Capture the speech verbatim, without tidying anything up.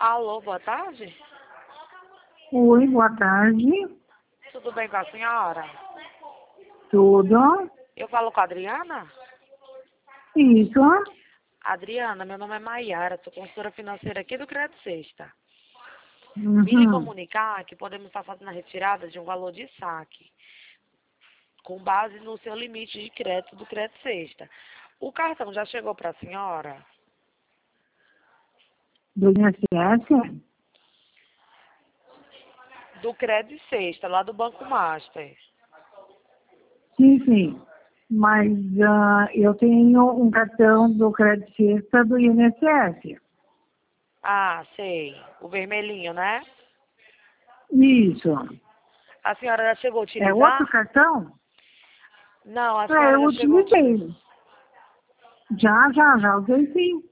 Alô, boa tarde? Oi, boa tarde. Tudo bem com a senhora? Tudo? Eu falo com a Adriana? Isso? Adriana, meu nome é Maiara, sou consultora financeira aqui do Crédito Sexta. Vim lhe Uhum. comunicar que podemos estar fazendo a retirada de um valor de saque, com base no seu limite de crédito do Crédito Sexta. O cartão já chegou para a senhora? Do I N S S? Do Crédito Sexta, lá do Banco Master. Sim, sim. Mas ah, eu tenho um cartão do Crédito Sexta do I N S S. Ah, sei. O vermelhinho, né? Isso. A senhora já chegou a É outro utilizar? cartão? Não, a É, senhora eu já chegou a utilizar. utilizei. Já, já, já usei sim.